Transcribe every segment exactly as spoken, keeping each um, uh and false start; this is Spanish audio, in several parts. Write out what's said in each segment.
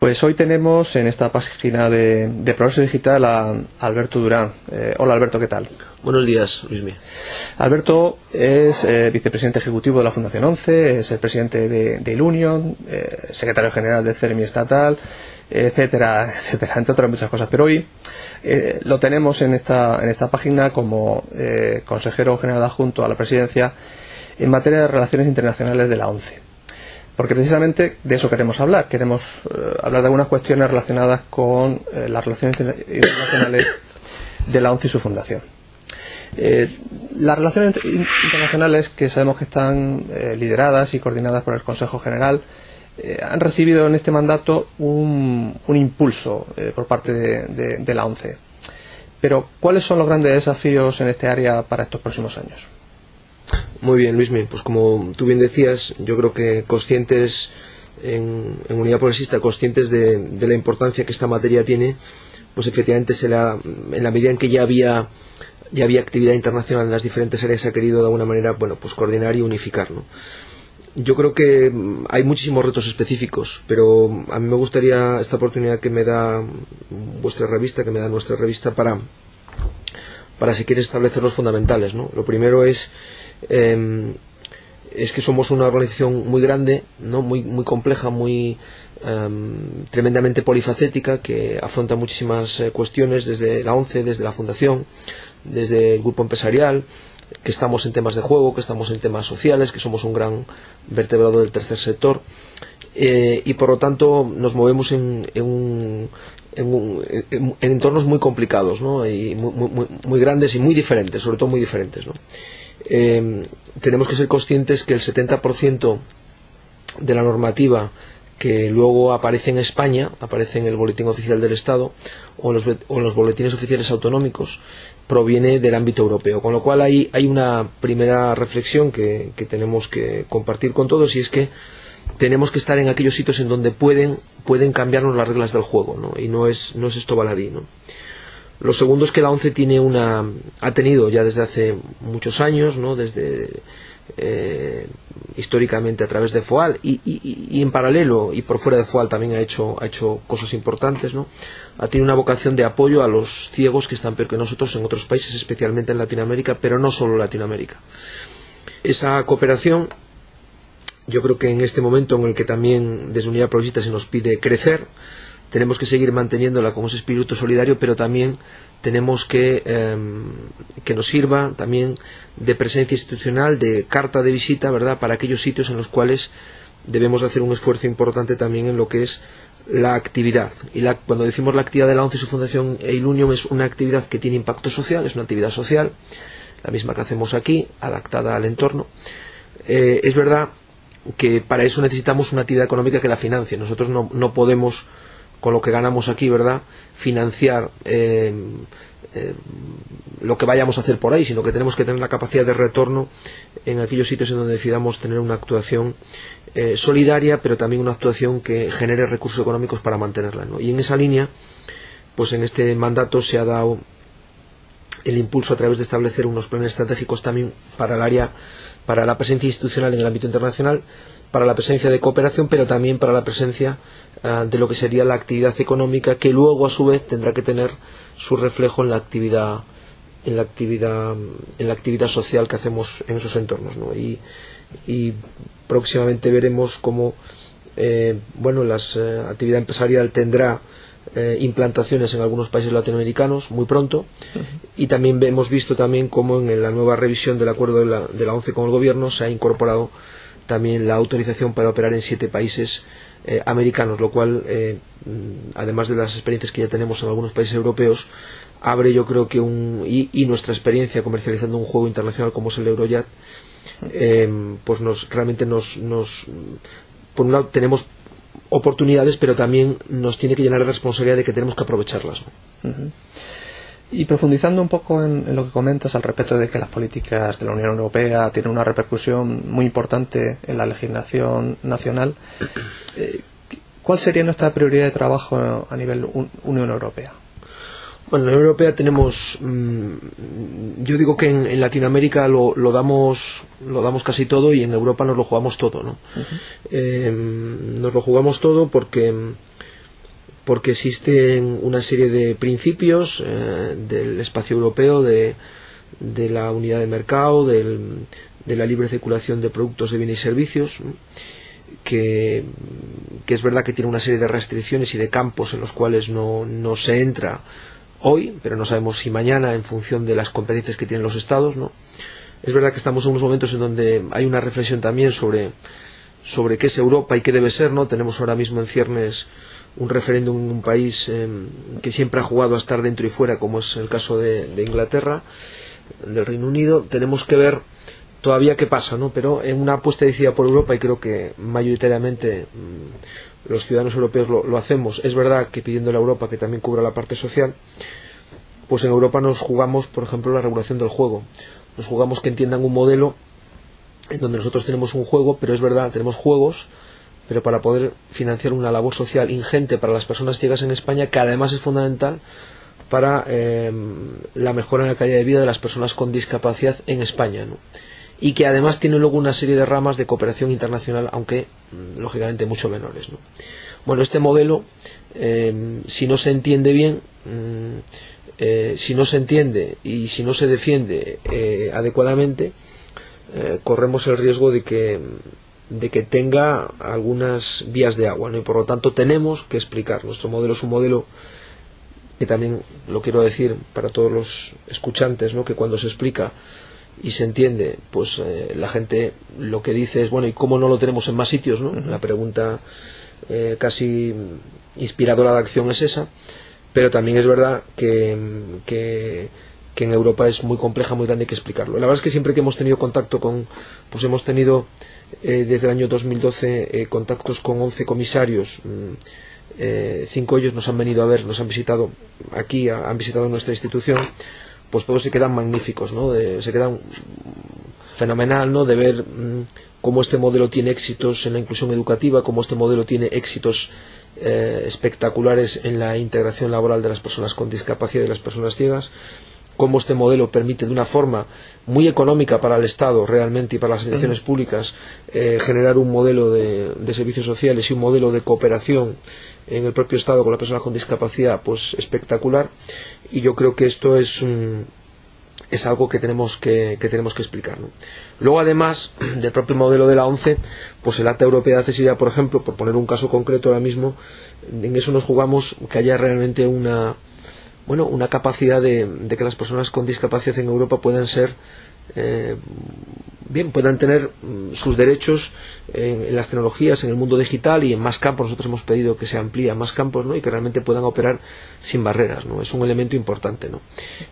Pues hoy tenemos en esta página de, de Progreso Digital a Alberto Durán. Eh, hola Alberto, ¿qué tal? Buenos días, Luismi. Alberto es eh, vicepresidente ejecutivo de la Fundación once, es el presidente de, de Ilunion, eh, secretario general del CERMI estatal, etcétera, etcétera, entre otras muchas cosas. Pero hoy eh, lo tenemos en esta, en esta página como eh, consejero general adjunto a la presidencia en materia de relaciones internacionales de la ONCE. Porque precisamente de eso queremos hablar. Queremos eh, hablar de algunas cuestiones relacionadas con eh, las relaciones internacionales de la ONCE y su fundación. Eh, las relaciones internacionales, que sabemos que están eh, lideradas y coordinadas por el Consejo General, eh, han recibido en este mandato un, un impulso eh, por parte de, de, de la ONCE. Pero, ¿cuáles son los grandes desafíos en este área para estos próximos años? Muy bien, Luismi, pues como tú bien decías, yo creo que conscientes en, en Unidad Progresista, conscientes de, de la importancia que esta materia tiene, pues efectivamente se la, en la medida en que ya había ya había actividad internacional en las diferentes áreas, se ha querido de alguna manera, bueno, pues coordinar y unificar, ¿no? Yo creo que hay muchísimos retos específicos, pero a mí me gustaría esta oportunidad que me da vuestra revista, que me da nuestra revista para para si quieres establecer los fundamentales, ¿no? Lo primero es Eh, es que somos una organización muy grande, ¿no? muy, muy compleja, muy um, tremendamente polifacética, que afronta muchísimas eh, cuestiones desde la ONCE, desde la Fundación, desde el grupo empresarial, que estamos en temas de juego, que estamos en temas sociales, que somos un gran vertebrado del tercer sector, eh, y por lo tanto nos movemos en, en, un, en, un, en, en entornos muy complicados, ¿no? Y muy, muy, muy grandes y muy diferentes, sobre todo muy diferentes, ¿no? Eh, tenemos que ser conscientes que el setenta por ciento de la normativa que luego aparece en España, aparece en el Boletín Oficial del Estado o en los, o en los boletines oficiales autonómicos, proviene del ámbito europeo, con lo cual hay, hay una primera reflexión que, que tenemos que compartir con todos, y es que tenemos que estar en aquellos sitios en donde pueden, pueden cambiarnos las reglas del juego, ¿no? Y no es, no es esto baladí, ¿no? Lo segundo es que la ONCE tiene una, ha tenido ya desde hace muchos años, ¿no? Desde eh, históricamente a través de FOAL y, y, y en paralelo y por fuera de FOAL también ha hecho, ha hecho cosas importantes, ¿no? Ha tenido una vocación de apoyo a los ciegos que están peor que nosotros en otros países, especialmente en Latinoamérica, pero no solo Latinoamérica. Esa cooperación, yo creo que en este momento en el que también desde Unidad Progresista se nos pide crecer, tenemos que seguir manteniéndola con ese espíritu solidario, pero también tenemos que eh, que nos sirva también de presencia institucional, de carta de visita, ¿verdad?, para aquellos sitios en los cuales debemos hacer un esfuerzo importante también en lo que es la actividad. Y la, cuando decimos la actividad de la ONCE y su Fundación e Ilunion, es una actividad que tiene impacto social, es una actividad social, la misma que hacemos aquí, adaptada al entorno. Eh, es verdad que para eso necesitamos una actividad económica que la financie. Nosotros no, no podemos, con lo que ganamos aquí, ¿verdad?, financiar eh, eh, lo que vayamos a hacer por ahí, sino que tenemos que tener la capacidad de retorno en aquellos sitios en donde decidamos tener una actuación eh, solidaria, pero también una actuación que genere recursos económicos para mantenerla, ¿no? Y en esa línea, pues en este mandato se ha dado el impulso a través de establecer unos planes estratégicos también para el área, para la presencia institucional en el ámbito internacional, para la presencia de cooperación, pero también para la presencia uh, de lo que sería la actividad económica, que luego a su vez tendrá que tener su reflejo en la actividad en la actividad en la actividad social que hacemos en esos entornos, ¿no? Y, y próximamente veremos cómo eh, bueno, la eh, actividad empresarial tendrá eh, implantaciones en algunos países latinoamericanos muy pronto. Uh-huh. Y también hemos visto también cómo en la nueva revisión del acuerdo de la, de la ONCE con el gobierno se ha incorporado también la autorización para operar en siete países eh, americanos, lo cual, eh, además de las experiencias que ya tenemos en algunos países europeos, abre, yo creo que un y, y nuestra experiencia comercializando un juego internacional como es el Eurojat, eh, pues nos realmente nos, nos por un lado tenemos oportunidades, pero también nos tiene que llenar de responsabilidad de que tenemos que aprovecharlas, ¿no? Uh-huh. Y profundizando un poco en, en lo que comentas al respecto de que las políticas de la Unión Europea tienen una repercusión muy importante en la legislación nacional, eh, ¿cuál sería nuestra prioridad de trabajo a nivel un, Unión Europea? Bueno, en la Unión Europea tenemos, mmm, yo digo que en, en Latinoamérica lo, lo damos lo damos casi todo, y en Europa nos lo jugamos todo, ¿no? Uh-huh. Eh, nos lo jugamos todo porque porque existen una serie de principios eh, del espacio europeo, de, de la unidad de mercado, del, de la libre circulación de productos, de bienes y servicios, que, que es verdad que tiene una serie de restricciones y de campos en los cuales no, no se entra hoy, pero no sabemos si mañana, en función de las competencias que tienen los estados, ¿no? Es verdad que estamos en unos momentos en donde hay una reflexión también sobre, sobre qué es Europa y qué debe ser, ¿no? Tenemos ahora mismo en ciernes un referéndum en un país eh, que siempre ha jugado a estar dentro y fuera, como es el caso de, de Inglaterra, del Reino Unido. Tenemos que ver todavía qué pasa, ¿no? Pero en una apuesta decidida por Europa, y creo que mayoritariamente mmm, los ciudadanos europeos lo, lo hacemos, es verdad que pidiéndole a Europa que también cubra la parte social, pues en Europa nos jugamos, por ejemplo, la regulación del juego. Nos jugamos que entiendan un modelo en donde nosotros tenemos un juego, pero es verdad, tenemos juegos, pero para poder financiar una labor social ingente para las personas ciegas en España, que además es fundamental para eh, la mejora en la calidad de vida de las personas con discapacidad en España, ¿no? Y que además tiene luego una serie de ramas de cooperación internacional, aunque lógicamente mucho menores, ¿no? Bueno, este modelo, eh, si no se entiende bien, eh, si no se entiende y si no se defiende eh, adecuadamente, eh, corremos el riesgo de que de que tenga algunas vías de agua, ¿no? Y por lo tanto tenemos que explicar. Nuestro modelo es un modelo que también lo quiero decir para todos los escuchantes, ¿no? Que cuando se explica y se entiende, pues eh, la gente lo que dice es, bueno, ¿y cómo no lo tenemos en más sitios, ¿no? Uh-huh. La pregunta eh, casi inspiradora de acción es esa, pero también es verdad que, que, que en Europa es muy compleja, muy grande, hay que explicarlo. La verdad es que siempre que hemos tenido contacto con, pues hemos tenido eh, desde el año dos mil doce eh, contactos con once comisarios, eh, cinco de ellos nos han venido a ver, nos han visitado aquí, han visitado nuestra institución, pues todos se quedan magníficos, ¿no? De, se quedan fenomenal, ¿no? De ver mmm, cómo este modelo tiene éxitos en la inclusión educativa, cómo este modelo tiene éxitos eh, espectaculares en la integración laboral de las personas con discapacidad y de las personas ciegas, cómo este modelo permite de una forma muy económica para el Estado realmente y para las instituciones uh-huh. públicas eh, generar un modelo de, de servicios sociales y un modelo de cooperación en el propio Estado con las personas con discapacidad pues espectacular. Y yo creo que esto es un, es algo que tenemos que, que tenemos que explicar, ¿no? Luego, además del propio modelo de la ONCE, pues el Acta Europea de Accesibilidad, por ejemplo, por poner un caso concreto ahora mismo, en eso nos jugamos que haya realmente una bueno una capacidad de, de que las personas con discapacidad en Europa puedan ser eh, bien, puedan tener sus derechos en, en las tecnologías, en el mundo digital y en más campos. Nosotros hemos pedido que se amplíe a más campos, ¿no? Y que realmente puedan operar sin barreras, ¿no? Es un elemento importante, ¿no?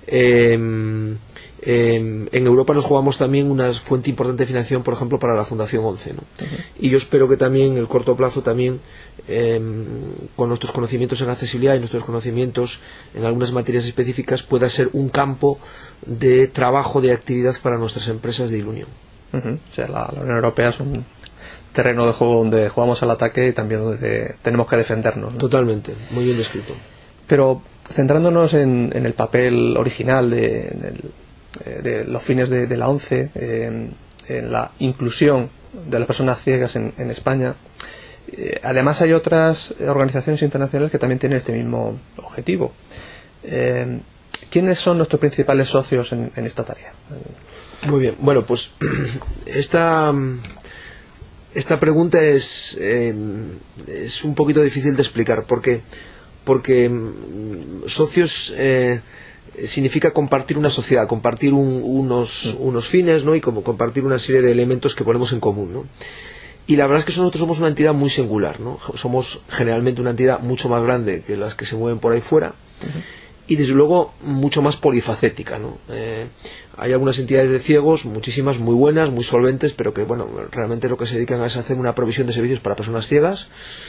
Eh, eh, en Europa nos jugamos también una fuente importante de financiación, por ejemplo, para la Fundación ONCE, ¿no? Uh-huh. Y yo espero que también en el corto plazo también eh, con nuestros conocimientos en accesibilidad y nuestros conocimientos en algunas materias específicas pueda ser un campo de trabajo, de actividad para nuestras empresas de Ilunion. Uh-huh. O sea, la, la Unión Europea es un terreno de juego donde jugamos al ataque y también donde tenemos que defendernos, ¿no? Totalmente, muy bien descrito. Pero centrándonos en, en el papel original de, en el, de los fines de, de la ONCE, eh, en la inclusión de las personas ciegas en, en España, eh, además hay otras organizaciones internacionales que también tienen este mismo objetivo. Eh, ¿Quiénes son nuestros principales socios en, en esta tarea? Muy bien, bueno, pues esta, esta pregunta es, eh, es un poquito difícil de explicar. ¿Por qué? Porque socios eh, significa compartir una sociedad, compartir un, unos, unos fines, ¿no? Y como compartir una serie de elementos que ponemos en común, ¿no? Y la verdad es que nosotros somos una entidad muy singular, ¿no? Somos generalmente una entidad mucho más grande que las que se mueven por ahí fuera. Uh-huh. Y desde luego mucho más polifacética, ¿no? Eh, hay algunas entidades de ciegos, muchísimas, muy buenas, muy solventes, pero que bueno, realmente lo que se dedican es a hacer una provisión de servicios para personas ciegas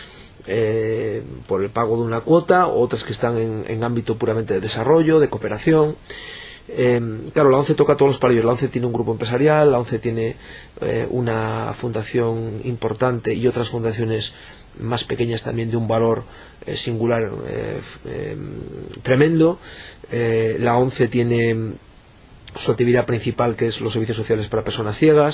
eh, por el pago de una cuota, otras que están en, en ámbito puramente de desarrollo, de cooperación. Eh, claro, la ONCE toca todos los palillos. La ONCE tiene un grupo empresarial, la ONCE tiene eh, una fundación importante y otras fundaciones más pequeñas también de un valor eh, singular eh, eh, tremendo. Eh, la ONCE tiene su actividad principal, que es los servicios sociales para personas ciegas.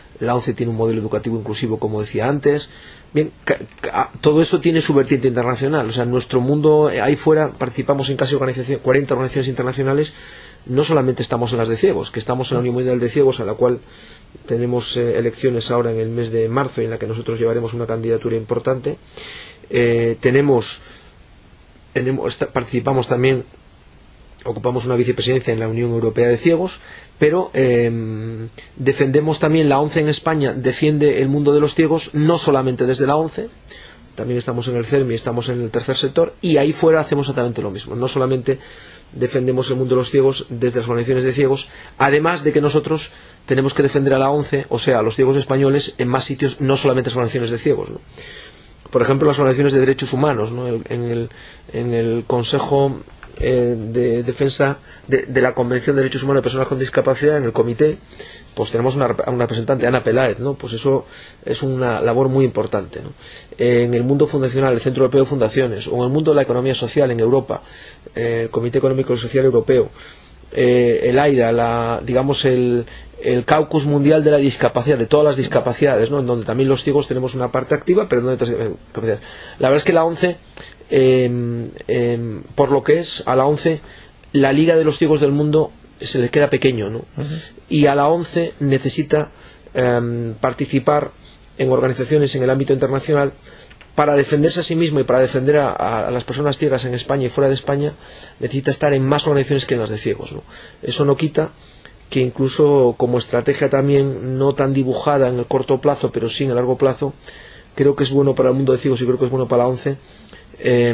la ONCE tiene un modelo educativo inclusivo, como decía antes. Bien, todo eso tiene su vertiente internacional. O sea, en nuestro mundo, ahí fuera, participamos en casi organización, cuarenta organizaciones internacionales. No solamente estamos en las de ciegos, que estamos en la Unión Mundial de Ciegos, a la cual tenemos eh, elecciones ahora en el mes de marzo, en la que nosotros llevaremos una candidatura importante. Eh, tenemos, tenemos, participamos también, ocupamos una vicepresidencia en la Unión Europea de Ciegos, pero eh, defendemos también, la ONCE en España defiende el mundo de los ciegos, no solamente desde la ONCE, también estamos en el CERMI, estamos en el tercer sector, y ahí fuera hacemos exactamente lo mismo. No solamente defendemos el mundo de los ciegos desde las organizaciones de ciegos, además de que nosotros tenemos que defender a la ONCE, o sea, a los ciegos españoles, en más sitios, no solamente las organizaciones de ciegos, ¿no? Por ejemplo, las organizaciones de derechos humanos, ¿no? En el, en el Consejo eh, de Defensa de, de la Convención de Derechos Humanos de Personas con Discapacidad, en el comité, pues tenemos una, una representante, Ana Peláez, ¿no? Pues eso es una labor muy importante, ¿no? En el mundo fundacional, el Centro Europeo de Fundaciones, o en el mundo de la economía social en Europa, eh, el Comité Económico y Social Europeo, eh, el AIDA, la, digamos el, el Caucus Mundial de la Discapacidad, de todas las discapacidades, ¿no? En donde también los ciegos tenemos una parte activa, pero no de otras discapacidades. La verdad es que la ONCE, eh, eh, por lo que es, a la ONCE, la Liga de los Ciegos del Mundo se le queda pequeño, ¿no? Uh-huh. Y a la ONCE necesita eh, participar en organizaciones en el ámbito internacional para defenderse a sí mismo y para defender a, a las personas ciegas en España y fuera de España. Necesita estar en más organizaciones que en las de ciegos, ¿no? Eso no quita que incluso como estrategia también no tan dibujada en el corto plazo, pero sí en el largo plazo, creo que es bueno para el mundo de ciegos y creo que es bueno para la ONCE eh,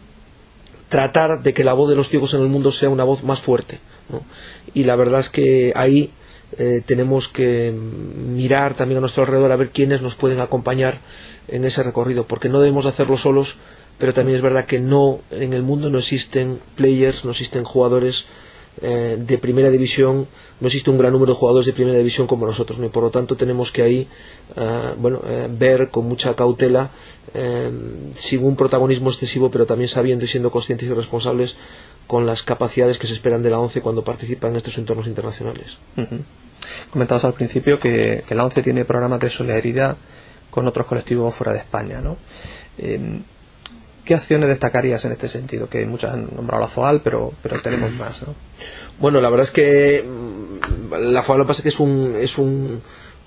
tratar de que la voz de los ciegos en el mundo sea una voz más fuerte, ¿no? Y la verdad es que ahí eh, tenemos que mirar también a nuestro alrededor a ver quiénes nos pueden acompañar en ese recorrido, porque no debemos de hacerlo solos, pero también es verdad que no, en el mundo no existen players, no existen jugadores eh, de primera división, no existe un gran número de jugadores de primera división como nosotros, ¿no? Y por lo tanto tenemos que ahí eh, bueno, eh, ver con mucha cautela, eh, sin un protagonismo excesivo, pero también sabiendo y siendo conscientes y responsables con las capacidades que se esperan de la ONCE cuando participa en estos entornos internacionales. Uh-huh. Comentabas al principio que, que la ONCE tiene programas de solidaridad con otros colectivos fuera de España, ¿no? Eh, ¿Qué acciones destacarías en este sentido? Que muchas han nombrado la FOAL, pero, pero tenemos más, ¿no? Bueno, la verdad es que la FOAL lo que pasa es que es un, es un,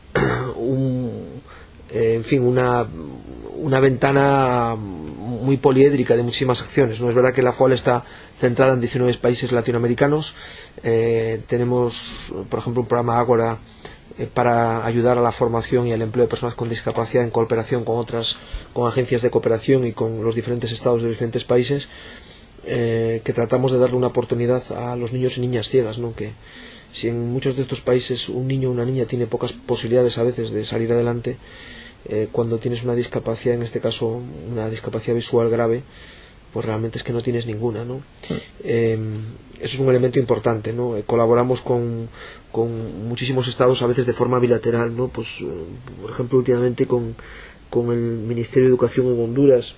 un eh, en fin, una, una ventana muy poliédrica de muchísimas acciones, ¿no? Es verdad que la FOAL está centrada en diecinueve países latinoamericanos. Eh, tenemos, por ejemplo, un programa Ágora eh, para ayudar a la formación y al empleo de personas con discapacidad en cooperación con otras, con agencias de cooperación y con los diferentes estados de diferentes países, eh, que tratamos de darle una oportunidad a los niños y niñas ciegas, ¿no? Que si en muchos de estos países un niño o una niña tiene pocas posibilidades a veces de salir adelante, eh, cuando tienes una discapacidad, en este caso una discapacidad visual grave, pues realmente es que no tienes ninguna, ¿no? Sí. Eh, eso es un elemento importante, ¿no? Eh, colaboramos con, con muchísimos estados, a veces de forma bilateral, ¿no? Pues, eh, por ejemplo, últimamente con, con el Ministerio de Educación en Honduras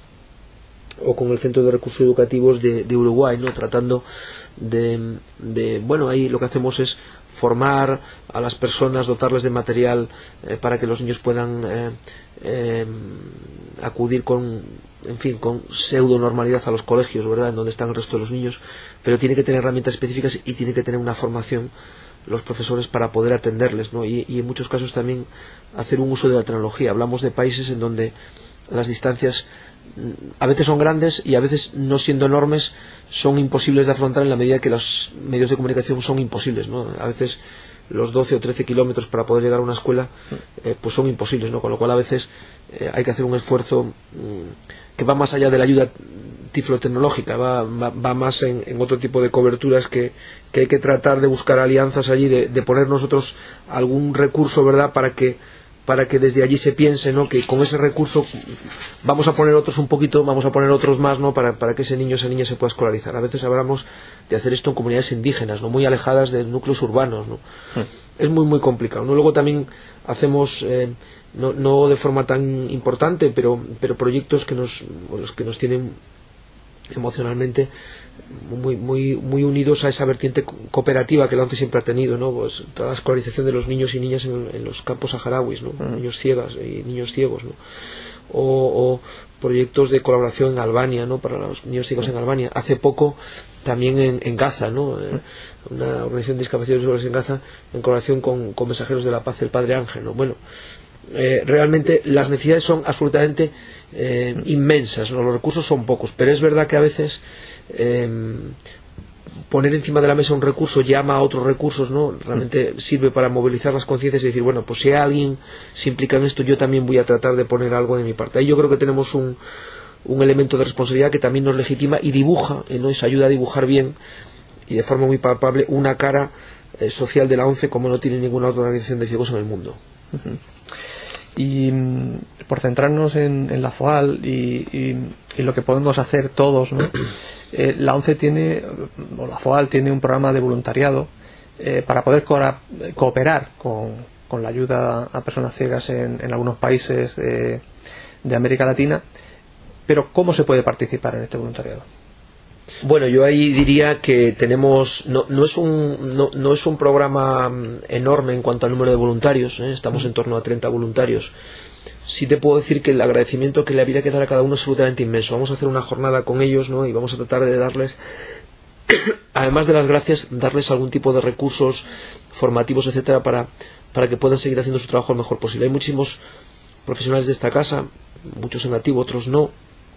o con el Centro de Recursos Educativos de, de Uruguay, ¿no? Tratando de, de, bueno, ahí lo que hacemos es formar a las personas, dotarles de material eh, para que los niños puedan eh, eh, acudir con, en fin, con pseudo normalidad a los colegios, ¿verdad?, en donde están el resto de los niños, pero tiene que tener herramientas específicas y tiene que tener una formación los profesores para poder atenderles, ¿no? Y, y en muchos casos también hacer un uso de la tecnología. Hablamos de países en donde las distancias a veces son grandes y a veces, no siendo enormes, son imposibles de afrontar en la medida que los medios de comunicación son imposibles, ¿no? A veces los doce o trece kilómetros para poder llegar a una escuela eh, pues son imposibles, ¿no? Con lo cual a veces eh, hay que hacer un esfuerzo mmm, que va más allá de la ayuda tiflotecnológica, va, va, va más en, en otro tipo de coberturas que, que hay que tratar de buscar alianzas allí, de, de poner nosotros algún recurso, ¿verdad?, para que para que desde allí se piense, ¿no?, que con ese recurso vamos a poner otros un poquito, vamos a poner otros más, ¿no?, para, para que ese niño o esa niña se pueda escolarizar. A veces hablamos de hacer esto en comunidades indígenas, ¿no?, muy alejadas de núcleos urbanos, ¿no? Sí. Es muy muy complicado, ¿no? Luego también hacemos eh, no, no de forma tan importante, pero pero proyectos que nos los que nos tienen emocionalmente muy muy muy unidos a esa vertiente cooperativa que la ONCE siempre ha tenido, ¿no? Pues toda la escolarización de los niños y niñas en, en los campos saharauis, ¿no? Uh-huh. Niños ciegas y niños ciegos, ¿no? O, o proyectos de colaboración en Albania, ¿no? Para los niños ciegos en Albania. Hace poco también en, en Gaza, ¿no? Eh, una organización de discapacidades visuales en Gaza en colaboración con, con Mensajeros de la Paz, el Padre Ángel, ¿no? Bueno, eh, realmente las necesidades son absolutamente eh, inmensas, ¿no? Los recursos son pocos, pero es verdad que a veces eh, poner encima de la mesa un recurso llama a otros recursos, ¿no? Realmente sirve para movilizar las conciencias y decir, bueno, pues si alguien se implica en esto, yo también voy a tratar de poner algo de mi parte. Ahí yo creo que tenemos un, un elemento de responsabilidad que también nos legitima y dibuja, ¿eh? Nos ayuda a dibujar bien y de forma muy palpable una cara eh, social de la ONCE como no tiene ninguna otra organización de ciegos en el mundo. Uh-huh. Y por centrarnos en, en la FOAL y, y, y lo que podemos hacer todos, ¿no? eh, la ONCE tiene, o la FOAL tiene un programa de voluntariado eh, para poder co- cooperar con, con la ayuda a personas ciegas en, en algunos países de, de América Latina. Pero ¿cómo se puede participar en este voluntariado? Bueno, yo ahí diría que tenemos no, no es un no, no es un programa enorme en cuanto al número de voluntarios, ¿eh? Estamos en torno a treinta voluntarios. Sí te puedo decir que el agradecimiento que le habría que dar a cada uno es absolutamente inmenso. Vamos a hacer una jornada con ellos, ¿no? Y vamos a tratar de darles, además de las gracias, darles algún tipo de recursos formativos, etcétera, para, para que puedan seguir haciendo su trabajo lo mejor posible. Hay muchísimos profesionales de esta casa, muchos en activo, otros no,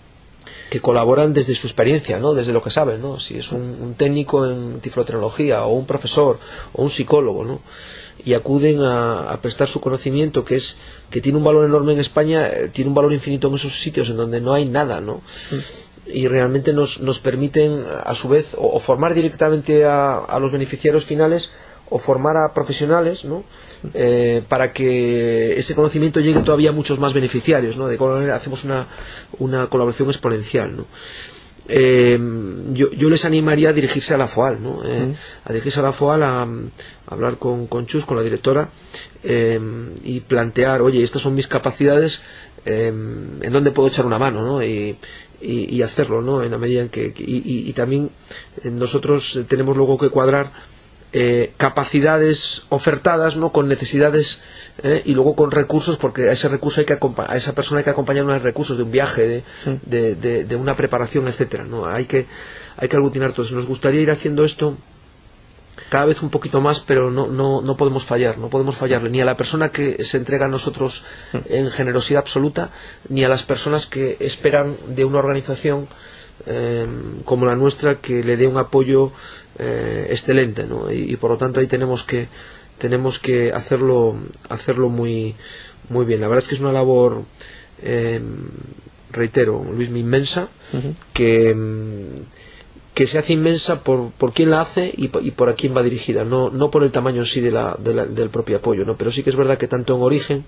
que colaboran desde su experiencia, ¿no? Desde lo que saben, ¿no? Si es un, un técnico en tiflotecnología o un profesor o un psicólogo, ¿no? Y acuden a, a prestar su conocimiento, que es que tiene un valor enorme en España, eh, tiene un valor infinito en esos sitios en donde no hay nada, ¿no? Mm. Y realmente nos, nos permiten a su vez o, o formar directamente a, a los beneficiarios finales o formar a profesionales, ¿no? Eh, para que ese conocimiento llegue todavía a muchos más beneficiarios, ¿no? De colaborar, hacemos una, una colaboración exponencial, ¿no? Eh, yo, yo les animaría a dirigirse a la FOAL, ¿no? Eh, uh-huh. A dirigirse a la FOAL, a, a hablar con, con Chus, con la directora, eh, y plantear, oye, estas son mis capacidades, eh, en dónde puedo echar una mano, ¿no? Y, y, y hacerlo, ¿no? En la medida en que, y, y, y también nosotros tenemos luego que cuadrar Eh, capacidades ofertadas, ¿no? Con necesidades, eh, y luego con recursos, porque a ese recurso hay que a esa persona hay que acompañar unos recursos de un viaje, de, sí. de, de, de una preparación, etcétera, ¿no? Hay que hay que aglutinar todo eso. Nos gustaría ir haciendo esto cada vez un poquito más, pero no no no podemos fallar, no podemos fallarle ni a la persona que se entrega a nosotros en generosidad absoluta, ni a las personas que esperan de una organización Eh, como la nuestra que le dé un apoyo eh, excelente, ¿no? Y, y por lo tanto ahí tenemos que tenemos que hacerlo hacerlo muy muy bien. La verdad es que es una labor, eh, reitero, Luis, inmensa, uh-huh. que que se hace inmensa por, por quién la hace y, y por a quién va dirigida, no no por el tamaño en sí de la, de la, del propio apoyo, ¿no? Pero sí que es verdad que tanto en origen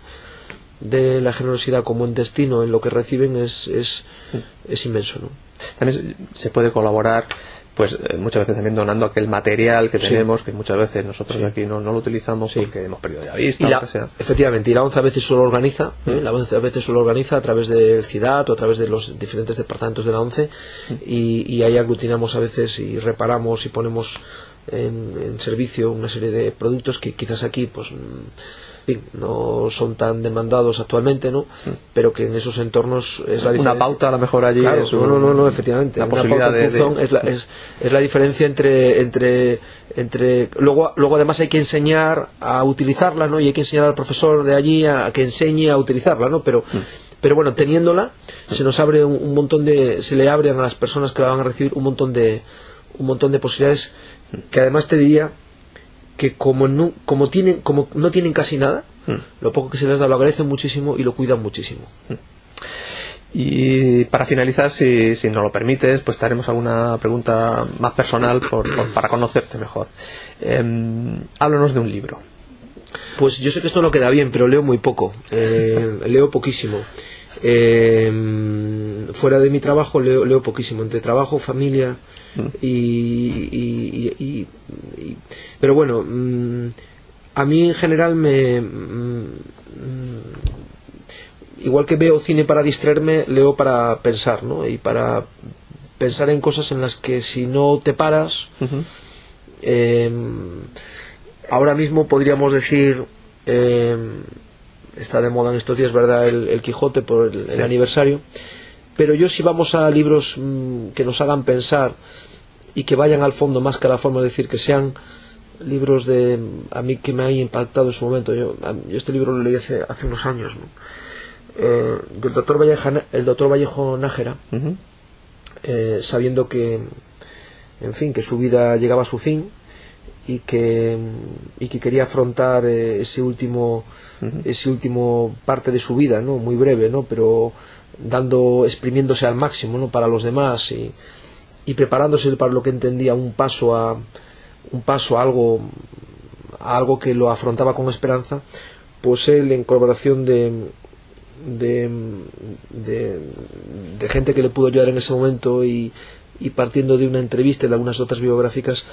de la generosidad como en destino en lo que reciben es es, es inmenso, ¿no? También se puede colaborar, pues muchas veces también donando aquel material que tenemos, sí. Que muchas veces nosotros sí. Aquí no, no lo utilizamos, sí. Porque hemos perdido ya vista, y la, o lo que sea. Efectivamente, y la ONCE a veces solo organiza, ¿eh? La ONCE a veces solo organiza a través del CIDAD o a través de los diferentes departamentos de la ONCE, sí. y, y ahí aglutinamos a veces y reparamos y ponemos en, en servicio una serie de productos que quizás aquí pues no son tan demandados actualmente, ¿no? Mm. Pero que en esos entornos es la diferencia. Una pauta a lo mejor allí, claro, es un, no, no, no, efectivamente, la una posibilidad de, de... Es, la, es, es la diferencia entre entre entre luego luego además hay que enseñar a utilizarla, ¿no? Y hay que enseñar al profesor de allí a, a que enseñe a utilizarla, ¿no? Pero mm. pero bueno, teniéndola se nos abre un, un montón de se le abren a las personas que la van a recibir un montón de un montón de posibilidades, que además te diría que como no, como tienen como no tienen casi nada, mm. lo poco que se les da lo agradecen muchísimo y lo cuidan muchísimo. Mm. Y para finalizar, si, si nos lo permites, pues te haremos alguna pregunta más personal por, por, para conocerte mejor. Eh, háblanos de un libro. Pues yo sé que esto no queda bien, pero leo muy poco, eh, leo poquísimo. Eh, fuera de mi trabajo leo, leo poquísimo, entre trabajo, familia y, y, y, y, y pero bueno, mmm, a mí en general me mmm, igual que veo cine para distraerme, leo para pensar, ¿no? Y para pensar en cosas en las que si no te paras, uh-huh. eh, ahora mismo podríamos decir, eh, está de moda en estos días, ¿verdad?, el, el Quijote por el, el sí. aniversario, pero yo si vamos a libros mmm, que nos hagan pensar y que vayan al fondo más que a la forma, es decir, que sean libros de a mí que me han impactado en su momento. Yo, yo este libro lo leí hace, hace unos años, ¿no? eh, del doctor Vallejo, el doctor Vallejo Nájera, uh-huh. eh, sabiendo que, en fin, que su vida llegaba a su fin y que y que quería afrontar eh, ese último uh-huh. ese último parte de su vida, ¿no?, muy breve, ¿no?, pero dando exprimiéndose al máximo, ¿no?, para los demás y, y preparándose para lo que entendía un paso a un paso a algo a algo que lo afrontaba con esperanza. Pues él, en colaboración de de, de, de gente que le pudo ayudar en ese momento y, y partiendo de una entrevista y de algunas otras biográficas,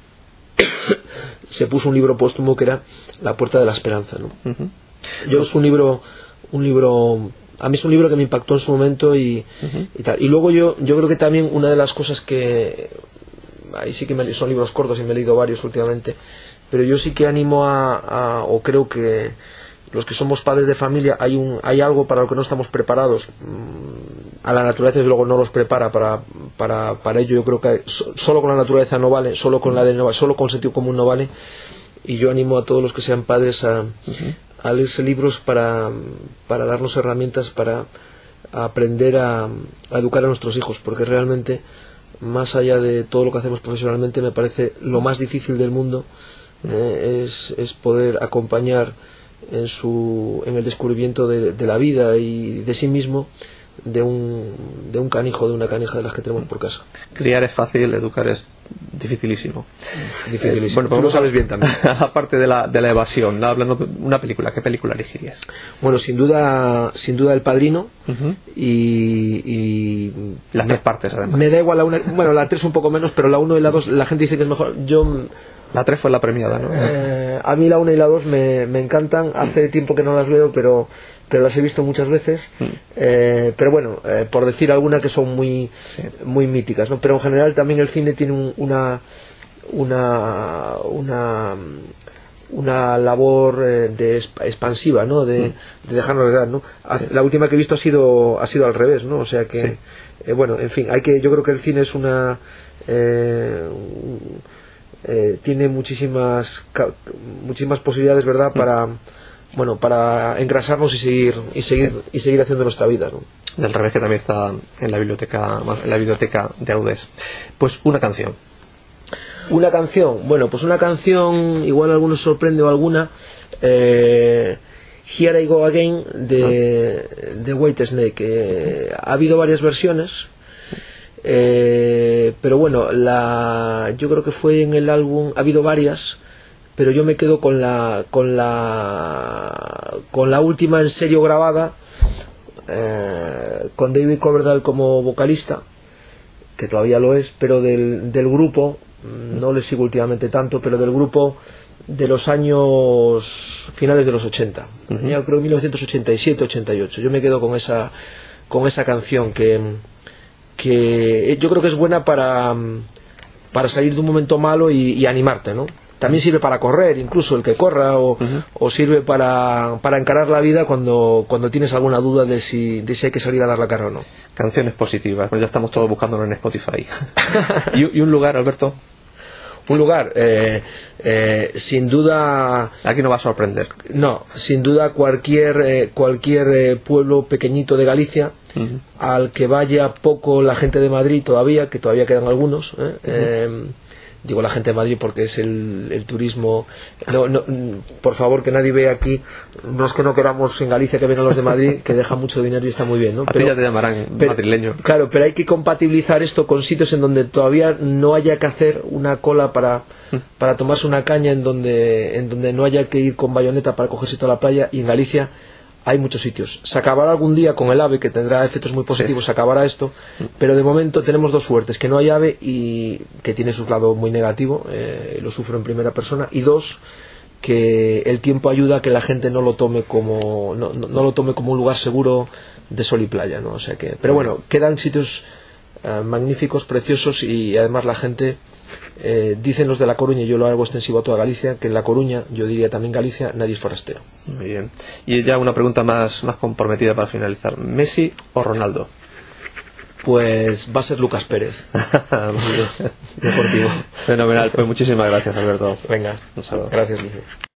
se puso un libro póstumo que era La puerta de la esperanza, ¿no? Uh-huh. Yo es un libro un libro a mí es un libro que me impactó en su momento y, uh-huh. y tal. Y luego yo yo creo que también una de las cosas que ahí sí que me, son libros cortos y me he leído varios últimamente, pero yo sí que animo a, a o creo que los que somos padres de familia hay un hay algo para lo que no estamos preparados. A la naturaleza desde luego no los prepara para para para ello. Yo creo que solo con la naturaleza no vale, solo con la de no, solo con sentido común no vale. Y yo animo a todos los que sean padres a, uh-huh. a leerse libros para para darnos herramientas para aprender a, a educar a nuestros hijos, porque realmente, más allá de todo lo que hacemos profesionalmente, me parece lo más difícil del mundo eh, es, es poder acompañar en su en el descubrimiento de, de la vida y de sí mismo de un de un canijo, de una canija de las que tenemos por casa. Criar es fácil, educar es dificilísimo. Dificilísimo. Eh, bueno, pues tú lo sabes bien también. Aparte de la de la evasión, hablando de una película, ¿qué película elegirías? Bueno, sin duda, sin duda El Padrino. Uh-huh. y, y las tres partes además. Me da igual la una, bueno, la tres un poco menos, pero la uno y la dos la gente dice que es mejor. Yo La tres fue la premiada, ¿no? Eh, a mí la una y la dos me, me encantan. Hace mm. tiempo que no las veo, pero pero las he visto muchas veces. Mm. Eh, pero bueno, eh, por decir alguna que son muy sí. muy míticas, ¿no? Pero en general también el cine tiene un, una una una una labor eh, de expansiva, ¿no? De, mm. de dejarnos dar, ¿no? Sí. La última que he visto ha sido ha sido al revés, ¿no? O sea que sí. eh, bueno, en fin, hay que yo creo que el cine es una eh, Eh, tiene muchísimas muchísimas posibilidades, ¿verdad?, para bueno para engrasarnos y seguir y seguir y seguir haciendo nuestra vida, ¿no? Del revés, que también está en la biblioteca en la biblioteca de Audés. Pues una canción. Una canción, bueno, pues una canción, igual a algunos sorprende o alguna, eh, Here I Go Again de, de Whitesnake. Eh, ha habido varias versiones. Eh, pero bueno, la, yo creo que fue en el álbum, ha habido varias, pero yo me quedo con la con la con la última en serio grabada, eh, con David Coverdale como vocalista, que todavía lo es, pero del, del grupo, no le sigo últimamente tanto, pero del grupo de los años finales de los ochenta, uh-huh. Yo creo mil novecientos ochenta y siete ochenta y ocho. Yo me quedo con esa con esa canción que que yo creo que es buena para para salir de un momento malo y, y animarte, ¿no? También sirve para correr, incluso el que corra, o, uh-huh. o sirve para, para encarar la vida cuando, cuando tienes alguna duda de si, de si hay que salir a dar la cara o no. Canciones positivas, pues ya estamos todos buscándolo en Spotify. ¿Y, y un lugar, Alberto? Un lugar, eh, eh, sin duda. Aquí no va a sorprender. No, sin duda cualquier eh, cualquier eh, pueblo pequeñito de Galicia, uh-huh. al que vaya poco la gente de Madrid todavía, que todavía quedan algunos. Eh, uh-huh. eh, digo la gente de Madrid porque es el, el turismo. No, no, por favor, que nadie vea aquí. No es que no queramos en Galicia que vengan los de Madrid, que dejan mucho dinero y está muy bien, ¿no? A ti ya te llamarán pero, madrileño. Claro, pero hay que compatibilizar esto con sitios en donde todavía no haya que hacer una cola para, para tomarse una caña, en donde, en donde no haya que ir con bayoneta para cogerse toda la playa. Y en Galicia hay muchos sitios. Se acabará algún día con el AVE, que tendrá efectos muy positivos, sí. Se acabará esto, pero de momento tenemos dos suertes: que no hay AVE, y que tiene su lado muy negativo, eh, lo sufro en primera persona, y dos, que el tiempo ayuda a que la gente no lo tome como no, no, no lo tome como un lugar seguro de sol y playa, ¿no? O sea que, pero bueno, quedan sitios eh, magníficos, preciosos, y además la gente, eh, dicen los de La Coruña, y yo lo hago extensivo a toda Galicia, que en La Coruña, yo diría también Galicia, nadie es forastero. Muy bien. Y ya una pregunta más, más comprometida para finalizar. ¿Messi o Ronaldo? Pues va a ser Lucas Pérez. Muy bien. Deportivo. Fenomenal. Pues muchísimas gracias, Alberto. Venga, un saludo. Gracias, Luis.